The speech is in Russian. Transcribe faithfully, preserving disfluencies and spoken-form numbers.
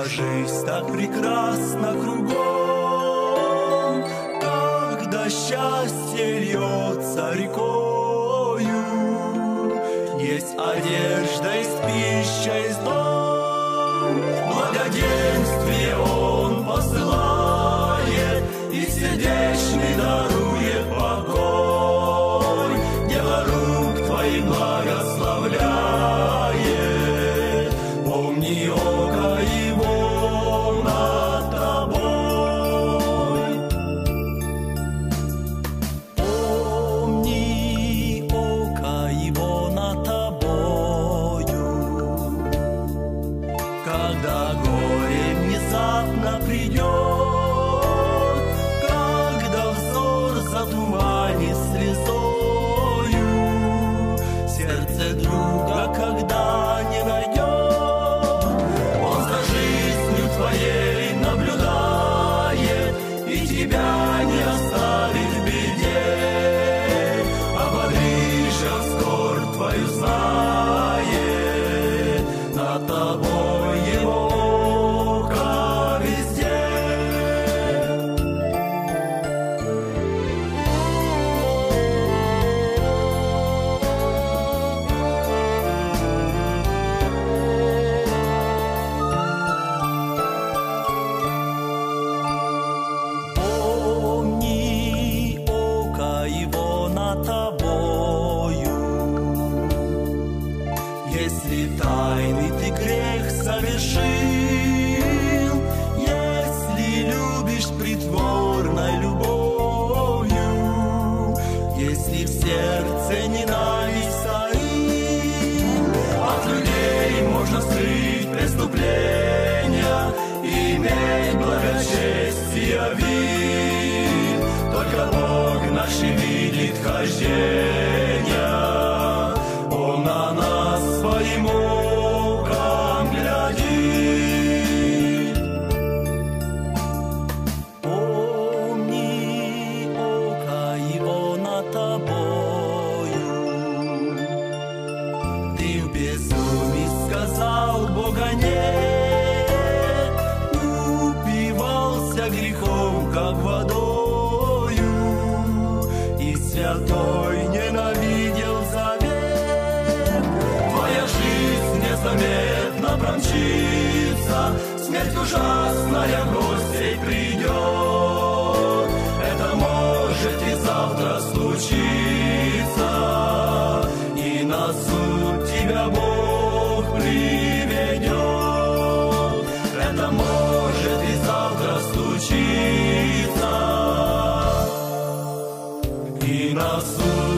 жизнь так прекрасна кругом, когда счастье льется рекою. Есть одежда, есть пища, есть дом, благоденствие Он посылает, и сердечный дарует покой. Дело рук Твоих благословляет, помни око Его над тобой. Помни око Его над тобою, когда горе внезапно придет, когда взор затуманит слезою, сердце друга, когда не найдет, Он за жизнью твоей наблюдает и тебя не оставит в беде. Ободришь, скорбь твою знает, над тобой Его око везде. Помни око Его над тобою. Если тайный ты грех совершил, если любишь притворной любовью, если в сердце ненависть таит, от людей можно скрыть преступления, иметь благочестие вид. Только Бог наш и видит хождения, Он на нас своим оком глядит. Помни око Его над тобою. Ты в безумии сказал Бога нет, упивался грехом, как водою, и святой ненавидел завет. Твоя жизнь незаметно промчится, смерть ужасная в гостей придет. Это может и завтра случиться, и на суд тебя Бог приведет. Это может и завтра случиться, и на суд